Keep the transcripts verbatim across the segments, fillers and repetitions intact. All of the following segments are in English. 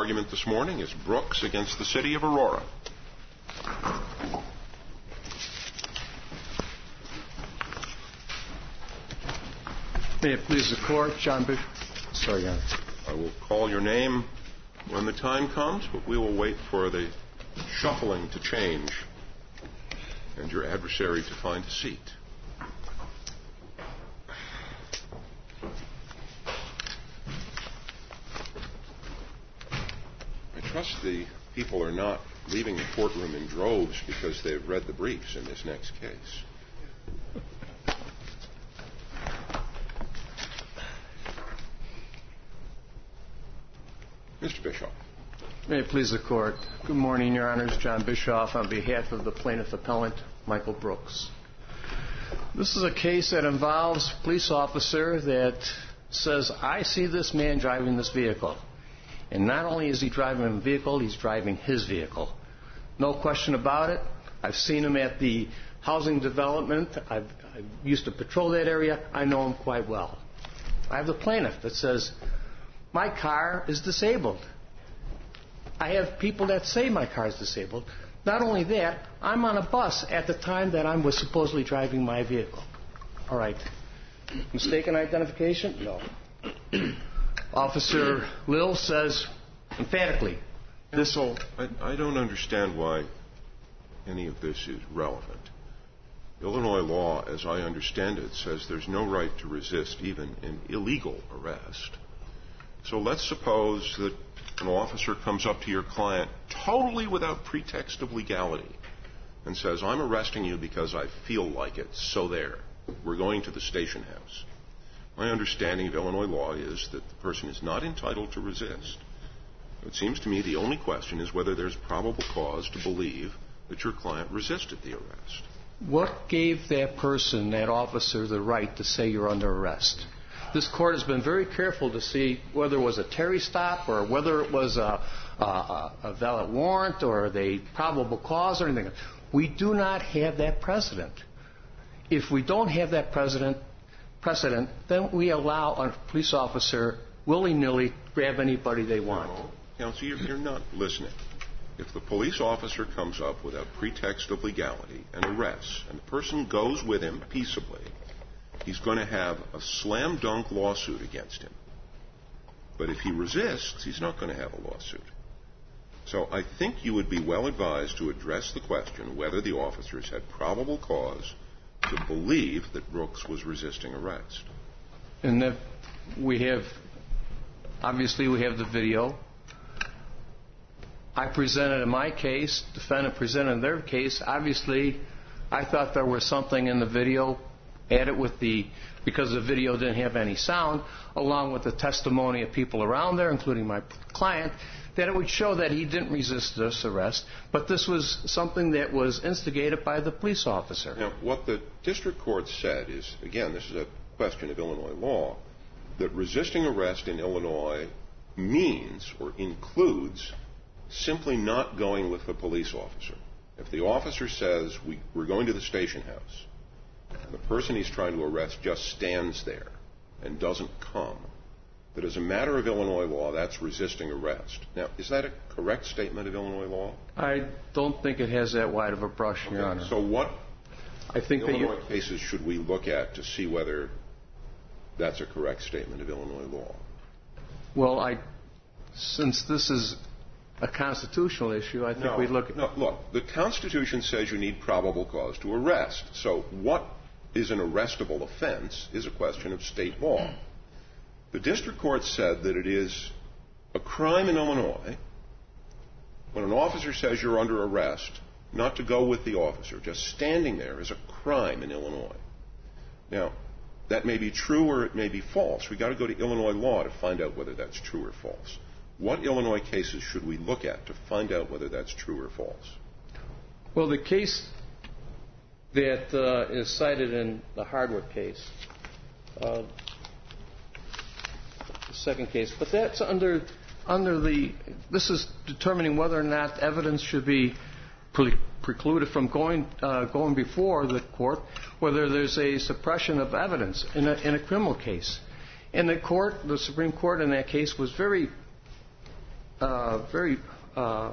argument this morning is Brooks against the City of Aurora. May it please the Court, John Bishop. Sorry, Your Honor. I will call your name when the time comes, but we will wait for the shuffling to change and your adversary to find a seat. I trust the people are not leaving the courtroom in droves because they've read the briefs in this next case. Mister Bischoff. May it please the Court. Good morning, Your Honors. John Bischoff on behalf of the plaintiff appellant, Michael Brooks. This is a case that involves a police officer that says, I see this man driving this vehicle. And not only is he driving a vehicle, he's driving his vehicle. No question about it. I've seen him at the housing development. I've, I used to patrol that area. I know him quite well. I have the plaintiff that says, my car is disabled. I have people that say my car is disabled. Not only that, I'm on a bus at the time that I was supposedly driving my vehicle. All right. Mistaken identification? No. Officer Lill says emphatically, this will... I, I don't understand why any of this is relevant. Illinois law, as I understand it, says there's no right to resist even an illegal arrest. So let's suppose that an officer comes up to your client totally without pretext of legality and says, I'm arresting you because I feel like it, so there. We're going to the station house. My understanding of Illinois law is that the person is not entitled to resist. It seems to me the only question is whether there's probable cause to believe that your client resisted the arrest. What gave that person, that officer, the right to say you're under arrest? This Court has been very careful to see whether it was a Terry stop or whether it was a, a, a valid warrant or the probable cause or anything. We do not have that precedent. If we don't have that precedent, precedent, then we allow a police officer willy-nilly grab anybody they want. No, Counsel, you're, you're not listening. If the police officer comes up without pretext of legality and arrests, and the person goes with him peaceably, he's going to have a slam-dunk lawsuit against him. But if he resists, he's not going to have a lawsuit. So I think you would be well advised to address the question whether the officers had probable cause to believe that Brooks was resisting arrest. And that we have, obviously we have the video. I presented in my case, defendant presented in their case. Obviously, I thought there was something in the video added with the, because the video didn't have any sound, along with the testimony of people around there, including my client, that it would show that he didn't resist this arrest, but this was something that was instigated by the police officer. Now, what the district court said is, again, this is a question of Illinois law, that resisting arrest in Illinois means or includes simply not going with the police officer. If the officer says, we, we're going to the station house, and the person he's trying to arrest just stands there and doesn't come, that as a matter of Illinois law, that's resisting arrest. Now, is that a correct statement of Illinois law? I don't think it has that wide of a brush, okay. Your Honor. So what I think Illinois that you... cases should we look at to see whether that's a correct statement of Illinois law? Well, I, since this is a constitutional issue, I think no, we look at... No, look, the Constitution says you need probable cause to arrest. So what is an arrestable offense is a question of state law. The district court said that it is a crime in Illinois when an officer says you're under arrest, not to go with the officer. Just standing there is a crime in Illinois. Now, that may be true or it may be false. We've got to go to Illinois law to find out whether that's true or false. What Illinois cases should we look at to find out whether that's true or false? Well, the case that uh, is cited in the Hardwood case, uh, the second case, but that's under under the, this is determining whether or not evidence should be pre- precluded from going uh, going before the court, whether there's a suppression of evidence in a, in a criminal case. And the court, the Supreme Court in that case was very uh, very uh,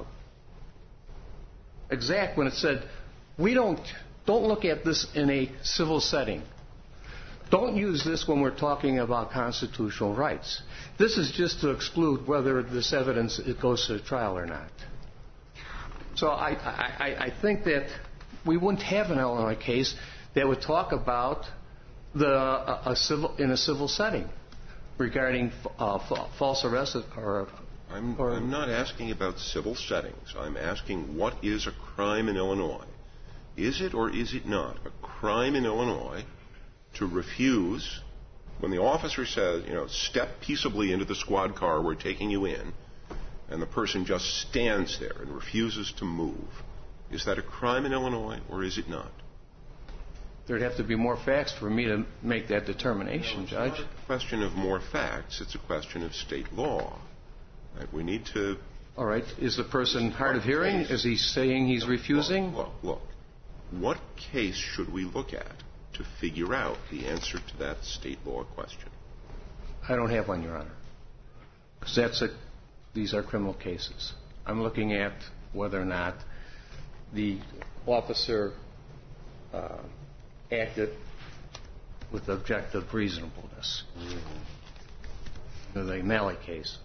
exact when it said, we don't, don't look at this in a civil setting. Don't use this when we're talking about constitutional rights. This is just to exclude whether this evidence it goes to trial or not. So I, I, I think that we wouldn't have an Illinois case that would talk about the a, a civil in a civil setting regarding uh, f- false arrest or. I'm, or I'm not asking about civil settings. I'm asking what is a crime in Illinois. Is it or is it not a crime in Illinois to refuse, when the officer says, you know, step peaceably into the squad car, we're taking you in, and the person just stands there and refuses to move? Is that a crime in Illinois or is it not? There'd have to be more facts for me to make that determination, no, Judge. It's not a question of more facts. It's a question of state law. Right? We need to... All right. Is the person hard of hearing? Is he saying he's refusing? Look, look, look. What case should we look at to figure out the answer to that state law question? I don't have one, Your Honor. Because that's a, these are criminal cases. I'm looking at whether or not the officer uh, acted with objective reasonableness. Mm-hmm. The Malley case.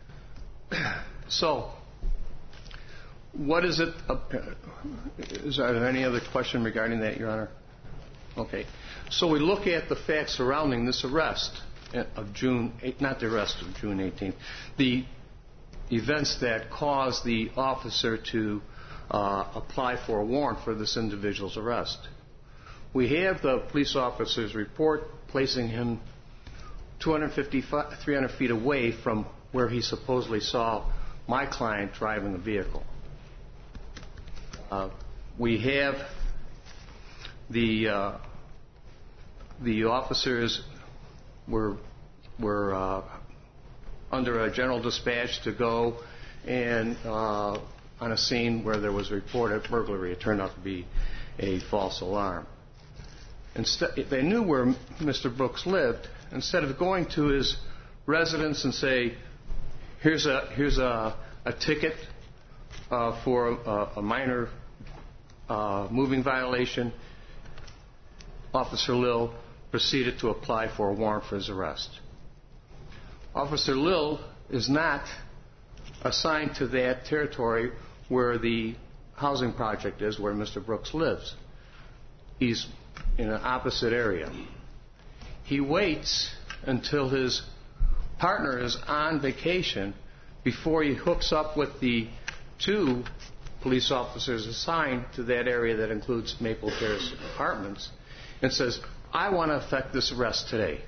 So, what is it? Uh, is there any other question regarding that, Your Honor? Okay. So we look at the facts surrounding this arrest of June, not the arrest of June eighteenth, the events that caused the officer to uh, apply for a warrant for this individual's arrest. We have the police officer's report placing him two hundred fifty, three hundred feet away from where he supposedly saw my client driving the vehicle. Uh, we have the uh, the officers were were uh, under a general dispatch to go and uh, on a scene where there was reported burglary. It turned out to be a false alarm. Instead, they knew where Mister Brooks lived. Instead of going to his residence and say, "Here's a here's a, a ticket uh, for a, a minor uh, moving violation," Officer Lill proceeded to apply for a warrant for his arrest. Officer Lill is not assigned to that territory where the housing project is, where Mister Brooks lives. He's in an opposite area. He waits until his partner is on vacation before he hooks up with the two police officers assigned to that area that includes Maple Terrace Apartments and says, "I want to effect this arrest today."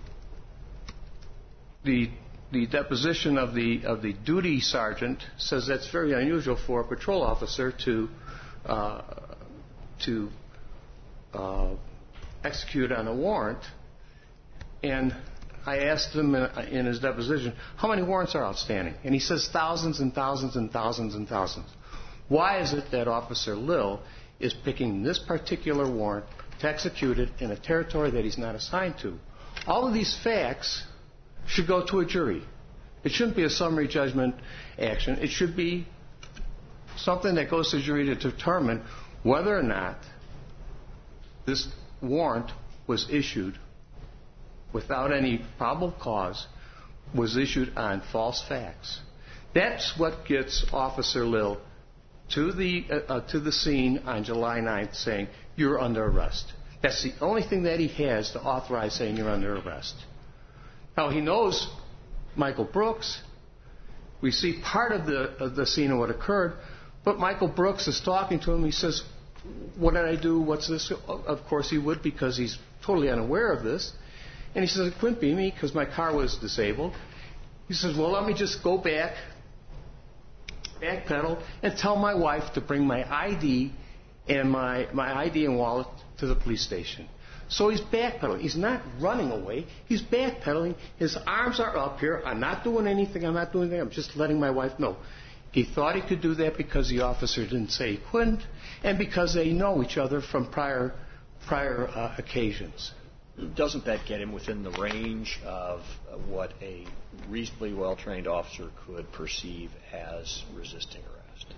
The the deposition of the of the duty sergeant says that's very unusual for a patrol officer to uh, to uh, execute on a warrant. And I asked him in, in his deposition, how many warrants are outstanding? And he says thousands and thousands and thousands and thousands. Why is it that Officer Lill is picking this particular warrant to execute it in a territory that he's not assigned to? All of these facts should go to a jury. It shouldn't be a summary judgment action. It should be something that goes to a jury to determine whether or not this warrant was issued without any probable cause, was issued on false facts. That's what gets Officer Lill to the uh, uh, to the scene on July ninth saying, "You're under arrest." That's the only thing that he has to authorize saying you're under arrest. Now, he knows Michael Brooks. We see part of the, of the scene of what occurred, but Michael Brooks is talking to him. He says, "What did I do? What's this?" Of course he would, because he's totally unaware of this. And he says, "It couldn't be me because my car was disabled." He says, "Well, let me just go back, backpedal, and tell my wife to bring my I D and my, my I D and wallet to the police station." So he's backpedaling. He's not running away. He's backpedaling. His arms are up here. "I'm not doing anything. I'm not doing anything. I'm just letting my wife know." He thought he could do that because the officer didn't say he couldn't, and because they know each other from prior prior uh, occasions. doesn't that get him within the range of what a reasonably well-trained officer could perceive as resisting arrest?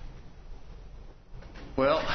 Well,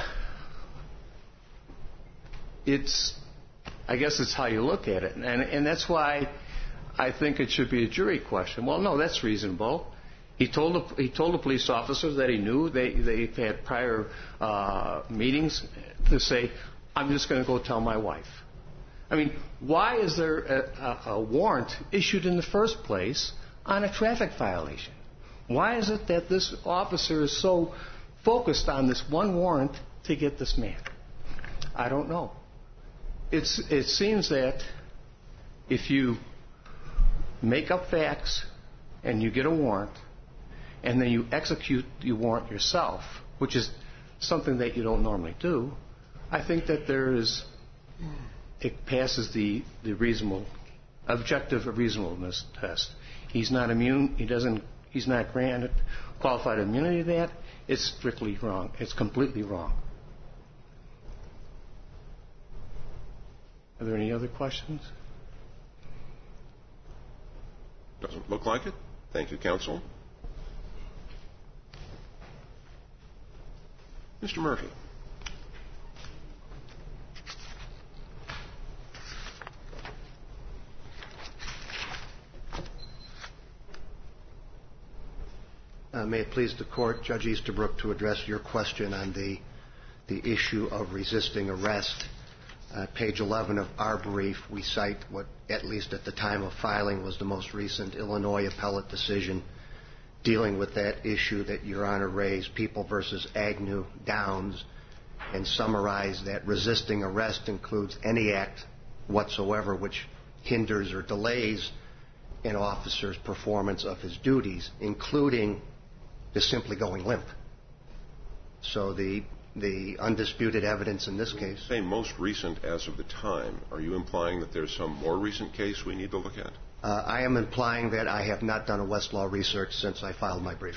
it's, I guess it's how you look at it. And, and that's why I think it should be a jury question. Well, no, that's reasonable. He told the, he told the police officers that he knew they, they've had prior uh, meetings to say, I'm just going to go tell my wife. I mean, why is there a, a, a warrant issued in the first place on a traffic violation? Why is it that this officer is so focused on this one warrant to get this man? I don't know. It's, it seems that if you make up facts and you get a warrant and then you execute the warrant yourself, which is something that you don't normally do, I think that there is, it passes the, the reasonable, objective reasonableness test. He's not immune, he doesn't, he's not granted qualified immunity to that. It's strictly wrong. It's completely wrong. Are there any other questions? Doesn't look like it. Thank you, counsel. Mister Murphy. Uh, may it please the Court, Judge Easterbrook, to address your question on the, the issue of resisting arrest. Uh, page eleven of our brief, we cite what, at least at the time of filing, was the most recent Illinois appellate decision dealing with that issue that Your Honor raised, People versus Agnew Downs, and summarized that resisting arrest includes any act whatsoever which hinders or delays an officer's performance of his duties, including just simply going limp. So the the undisputed evidence in this case. Say most recent as of the time. Are you implying that there's some more recent case we need to look at? Uh, I am implying that I have not done a Westlaw research since I filed my brief.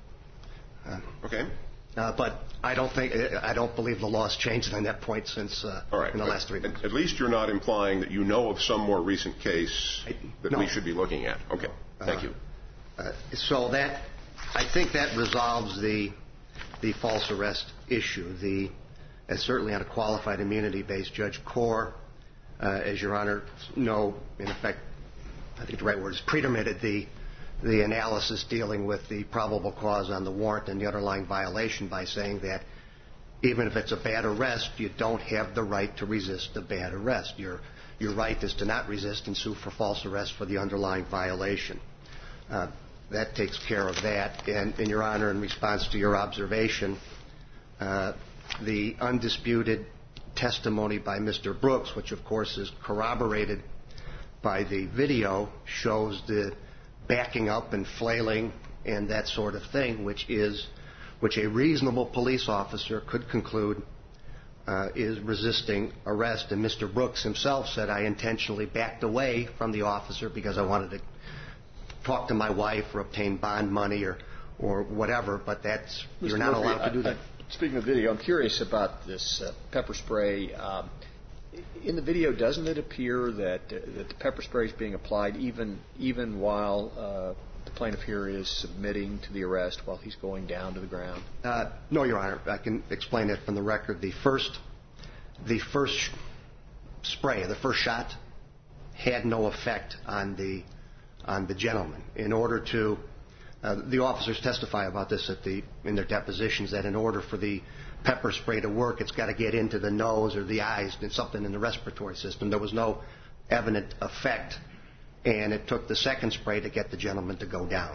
Uh, okay. Uh, but I don't think I don't believe the law's changed on that point since uh, All right, in the last three months. At least you're not implying that you know of some more recent case that no. we should be looking at. Okay. Thank uh, you. Uh, so that I think that resolves the the false arrest issue. The and certainly on a qualified immunity base, Judge Corr, uh, as Your Honor know, in effect, I think the right word is pretermitted the the analysis dealing with the probable cause on the warrant and the underlying violation by saying that even if it's a bad arrest, you don't have the right to resist a bad arrest. Your your right is to not resist and sue for false arrest for the underlying violation. Uh, that takes care of that. And, and Your Honor, in response to your observation, uh, the undisputed testimony by Mister Brooks, which of course is corroborated by the video, shows the backing up and flailing and that sort of thing, which is which a reasonable police officer could conclude uh, is resisting arrest. And Mister Brooks himself said, I intentionally backed away from the officer because I wanted to talk to my wife or obtain bond money or or whatever, but that's you're not Murphy, allowed to do I, that. I, speaking of video, I'm curious about this uh, pepper spray. Um, in the video, doesn't it appear that uh, that the pepper spray is being applied even even while uh, the plaintiff here is submitting to the arrest, while he's going down to the ground? Uh, no, Your Honor. I can explain it from the record. The first, the first sh- spray, the first shot, had no effect on the on the gentleman. In order to, uh, the officers testify about this at the in their depositions, that in order for the pepper spray to work, it's got to get into the nose or the eyes and something in the respiratory system. There was no evident effect, and it took the second spray to get the gentleman to go down.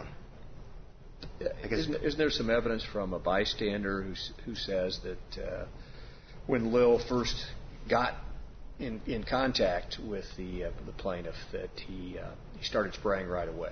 Isn't, isn't there some evidence from a bystander who who says that uh, when Lil first got in in contact with the uh, the plaintiff that he uh, he started spraying right away?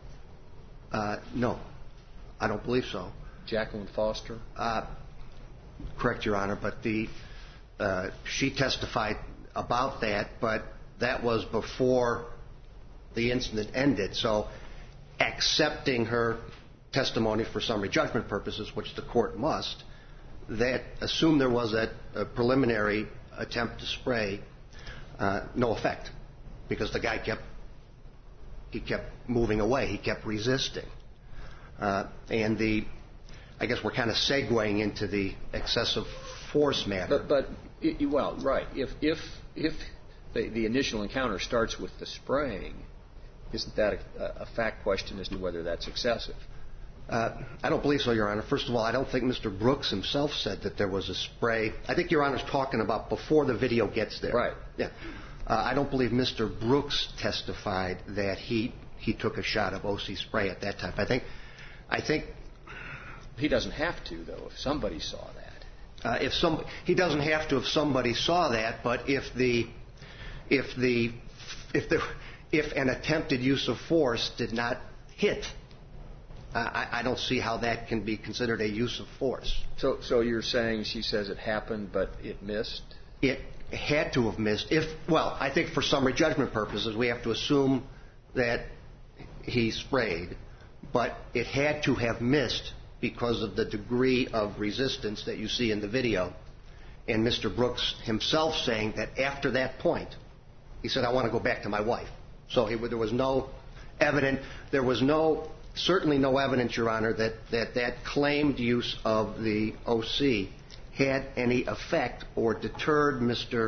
Uh, no, I don't believe so. Jacqueline Foster? Uh, correct, Your Honor, but the uh, she testified about that, but that was before the incident ended. So, accepting her testimony for summary judgment purposes, which the court must, that assume there was a, a preliminary attempt to spray, uh, no effect. because the guy kept he kept moving away. He kept resisting. Uh, and the, I guess we're kind of segueing into the excessive force matter. But, but it, well, right. If if if the, the initial encounter starts with the spraying, isn't that a, a fact question as to whether that's excessive? Uh, I don't believe so, Your Honor. First of all, I don't think Mister Brooks himself said that there was a spray. I think Your Honor's talking about before the video gets there. Right. Yeah. Uh, I don't believe Mister Brooks testified that he he took a shot of O C spray at that time. I think, I think he doesn't have to, though. If somebody saw that, uh, if some he doesn't have to if somebody saw that. But if the if the if the if an attempted use of force did not hit, I, I don't see how that can be considered a use of force. So, so you're saying she says it happened, but it missed? It had to have missed. If well, I think for summary judgment purposes, we have to assume that he sprayed, but it had to have missed because of the degree of resistance that you see in the video, and Mister Brooks himself saying that after that point, he said, "I want to go back to my wife." So he, there was no evidence. There was no. Certainly no evidence, Your Honor, that, that that claimed use of the O C had any effect or deterred Mister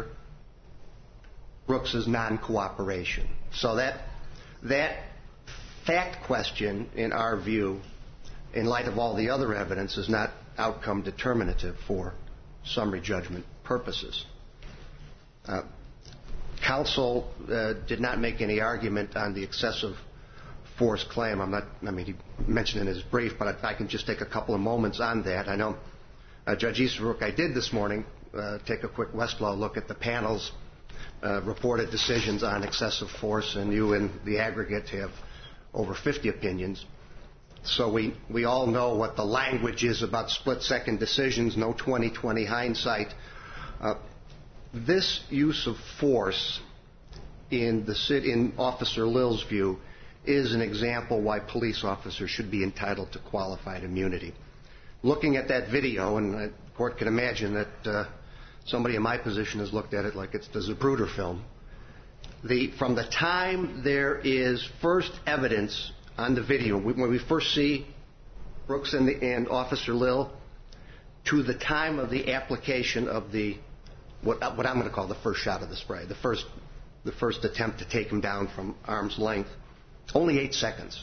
Brooks's non-cooperation. So that that fact question, in our view, in light of all the other evidence, is not outcome determinative for summary judgment purposes. Uh, counsel uh, did not make any argument on the excessive force claim. I'm not, I mean, he mentioned in his brief, but I, I can just take a couple of moments on that. I know uh, Judge Easterbrook, I did this morning uh, take a quick Westlaw look at the panel's uh, reported decisions on excessive force, and you in the aggregate have over fifty opinions. So we, we all know what the language is about split-second decisions, no twenty twenty hindsight. Uh, this use of force in, the, in Officer Lill's view is an example why police officers should be entitled to qualified immunity. Looking at that video, and the court can imagine that uh, somebody in my position has looked at it like it's the Zapruder film, the, from the time there is first evidence on the video, when we first see Brooks and, the, and Officer Lill, to the time of the application of the, what, what I'm going to call the first shot of the spray, the first, the first attempt to take him down from arm's length, only eight seconds.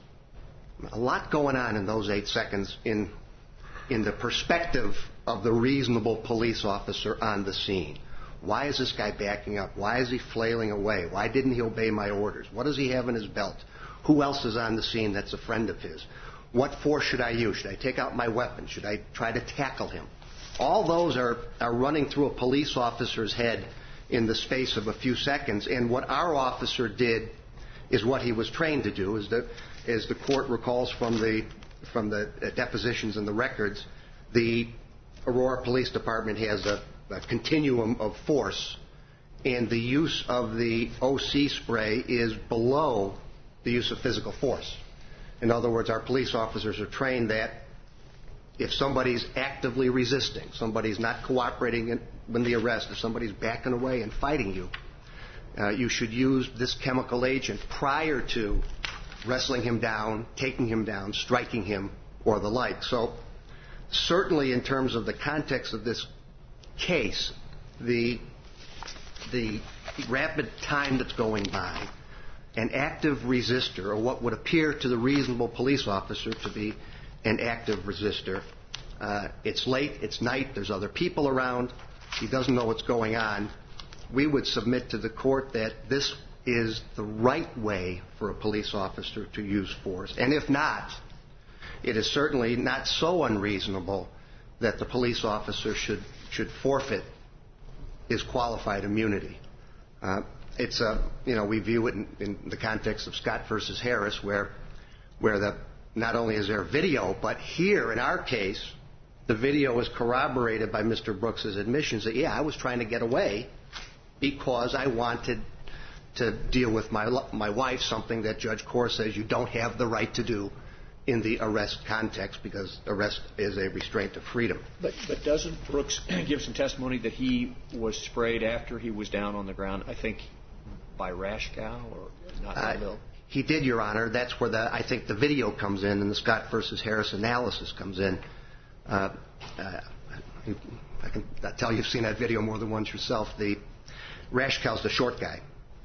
A lot going on in those eight seconds in, in the perspective of the reasonable police officer on the scene. Why is this guy backing up? Why is he flailing away? Why didn't he obey my orders? What does he have in his belt? Who else is on the scene that's a friend of his? What force should I use? Should I take out my weapon? Should I try to tackle him? All those are, are running through a police officer's head in the space of a few seconds. And what our officer did is what he was trained to do, is that, as the court recalls from the from the depositions and the records, the Aurora Police Department has a, a continuum of force, and the use of the O C spray is below the use of physical force. In other words, our police officers are trained that if somebody's actively resisting, somebody's not cooperating in, in the arrest, if somebody's backing away and fighting you, Uh, you should use this chemical agent prior to wrestling him down, taking him down, striking him, or the like. So certainly in terms of the context of this case, the, the rapid time that's going by, an active resistor, or what would appear to the reasonable police officer to be an active resistor, uh, it's late, it's night, there's other people around, he doesn't know what's going on. We would submit to the court that this is the right way for a police officer to use force. And if not, it is certainly not so unreasonable that the police officer should, should forfeit his qualified immunity. Uh, it's a, you know, we view it in, in the context of Scott versus Harris, where, where the, not only is there video, but here in our case, the video is corroborated by Mister Brooks's admissions that, yeah, I was trying to get away because I wanted to deal with my my wife, something that Judge Kaur says you don't have the right to do in the arrest context, because arrest is a restraint of freedom. But but doesn't Brooks give some testimony that he was sprayed after he was down on the ground? I think by Rashkow or not by Uh, Lill? he did, Your Honor. That's where the I think the video comes in and the Scott versus Harris analysis comes in. Uh, uh, I can tell you've seen that video more than once yourself. The Rashkow's the short guy.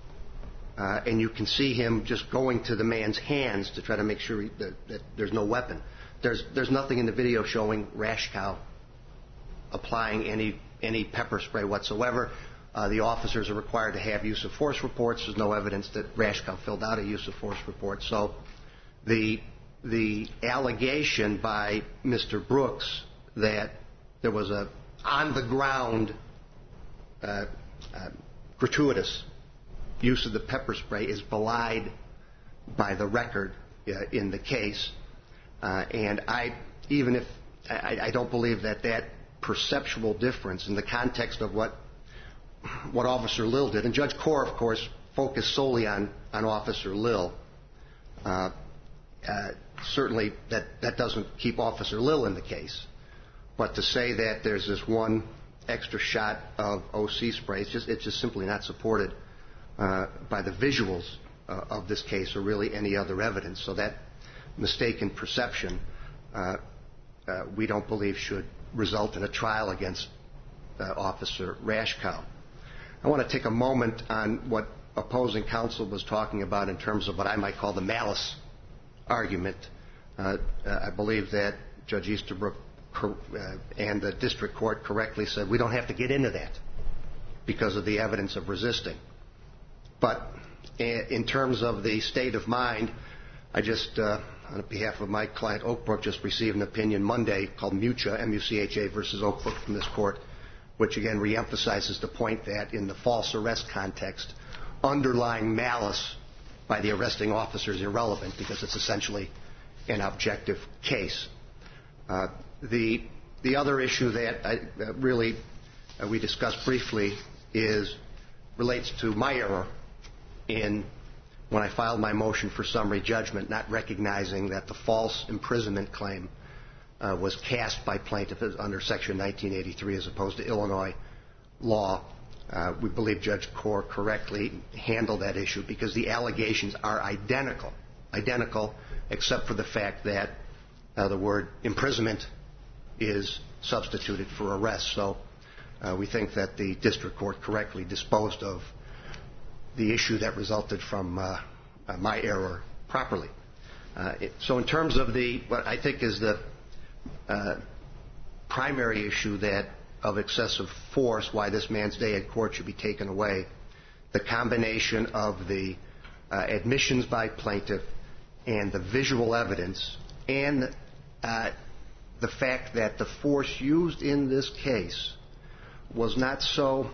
Uh, and you can see him just going to the man's hands to try to make sure he, that, that there's no weapon. There's there's nothing in the video showing Rashkow applying any any pepper spray whatsoever. Uh, the officers are required to have use of force reports. There's no evidence that Rashkow filled out a use of force report. So the the allegation by Mister Brooks that there was a on the ground uh, uh, gratuitous use of the pepper spray is belied by the record uh, in the case. Uh, and I, even if I, I don't believe that that perceptual difference in the context of what what Officer Lill did, and Judge Corr, of course, focused solely on, on Officer Lill. Uh, uh, certainly, that, that doesn't keep Officer Lill in the case. But to say that there's this one extra shot of O C spray, it's just, it's just simply not supported Uh, by the visuals uh, of this case or really any other evidence. So that mistaken perception, uh, uh, we don't believe should result in a trial against uh, Officer Rashkow. I want to take a moment on what opposing counsel was talking about in terms of what I might call the malice argument. Uh, uh, I believe that Judge Easterbrook cor- uh, and the district court correctly said we don't have to get into that because of the evidence of resisting. But in terms of the state of mind, I just, uh, on behalf of my client Oakbrook, just received an opinion Monday called Mucha, M U C H A versus Oakbrook from this court, which again reemphasizes the point that in the false arrest context, underlying malice by the arresting officer is irrelevant because it's essentially an objective case. Uh, the the other issue that I, uh, really uh, we discussed briefly is relates to my error in when I filed my motion for summary judgment, not recognizing that the false imprisonment claim uh, was cast by plaintiff under Section nineteen eighty-three as opposed to Illinois law. Uh, we believe Judge Corr correctly handled that issue because the allegations are identical, identical except for the fact that uh, the word imprisonment is substituted for arrest. So uh, we think that the district court correctly disposed of the issue that resulted from uh, uh, my error properly. Uh, it, so in terms of the what I think is the uh, primary issue that of excessive force, why this man's day in court should be taken away, the combination of the uh, admissions by plaintiff and the visual evidence and uh, the fact that the force used in this case was not so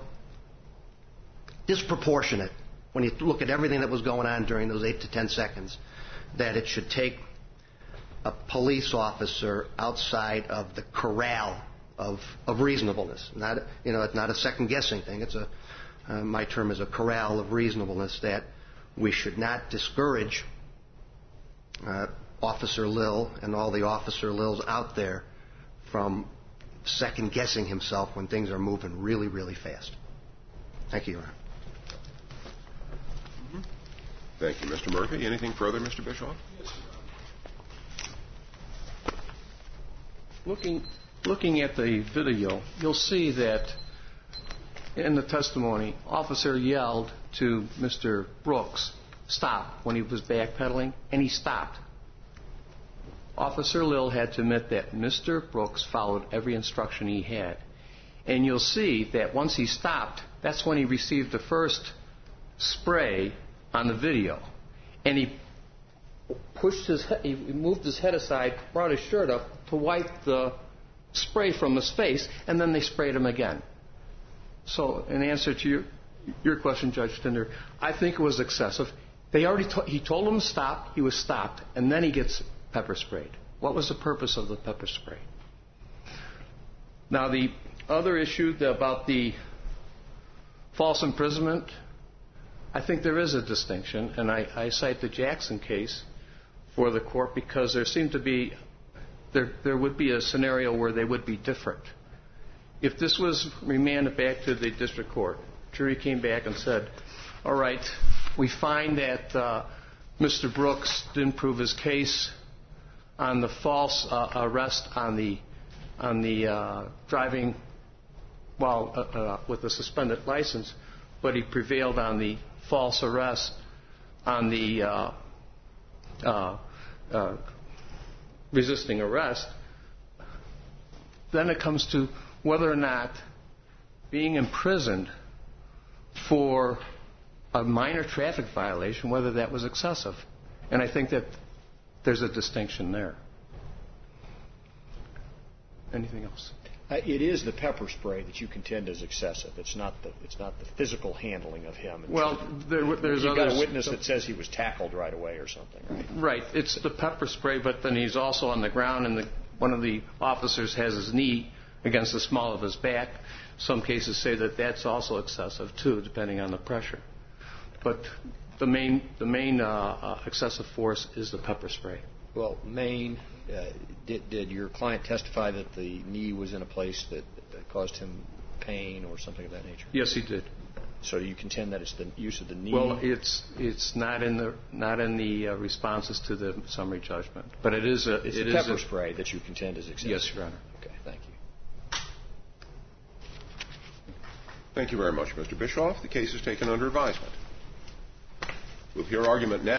disproportionate when you look at everything that was going on during those eight to ten seconds, that it should take a police officer outside of the corral of, of reasonableness. Not, you know, it's not a second-guessing thing. It's a, uh, my term is a corral of reasonableness that we should not discourage uh, Officer Lill and all the Officer Lills out there from second-guessing himself when things are moving really, really fast. Thank you, Your Honor. Thank you, Mister Murphy. Anything further, Mister Bischoff? Yes. Looking, looking at the video, you'll see that in the testimony, officer yelled to Mister Brooks, stop, when he was backpedaling, and he stopped. Officer Lill had to admit that Mister Brooks followed every instruction he had. And you'll see that once he stopped, that's when he received the first spray on the video. And he pushed his head, he moved his head aside, brought his shirt up to wipe the spray from his face, and then they sprayed him again. So in answer to your, your question, Judge Tinder, I think it was excessive. They already to, he told him to stop, he was stopped, and then he gets pepper sprayed. What was the purpose of the pepper spray? Now, the other issue about the false imprisonment, I think there is a distinction, and I, I cite the Jackson case for the court because there seemed to be, there, there would be a scenario where they would be different. If this was remanded back to the district court, jury came back and said, All right. We find that uh, Mister Brooks didn't prove his case on the false uh, arrest on the on the uh, driving while uh, uh, with a suspended license, but he prevailed on the false arrest on the uh, uh, uh, resisting arrest. Then it comes to whether or not being imprisoned for a minor traffic violation, whether that was excessive. And I think that there's a distinction there. Anything else? Uh, it is the pepper spray that you contend is excessive. It's not the it's not the physical handling of him. Well, there, there's You've others, got a witness that says he was tackled right away or something, right? Right. It's the pepper spray, but then he's also on the ground, and the, one of the officers has his knee against the small of his back. Some cases say that that's also excessive too, depending on the pressure. But the main the main uh, uh, excessive force is the pepper spray. Well, Maine, uh, did, did your client testify that the knee was in a place that, that caused him pain or something of that nature? Yes, he did. So you contend that it's the use of the knee? Well, it's it's not in the not in the uh, responses to the summary judgment, but it is a it's it the is pepper a, spray that you contend is excessive. Yes, Your Honor. Okay, thank you. Thank you very much, Mister Bischoff. The case is taken under advisement. We'll hear argument now.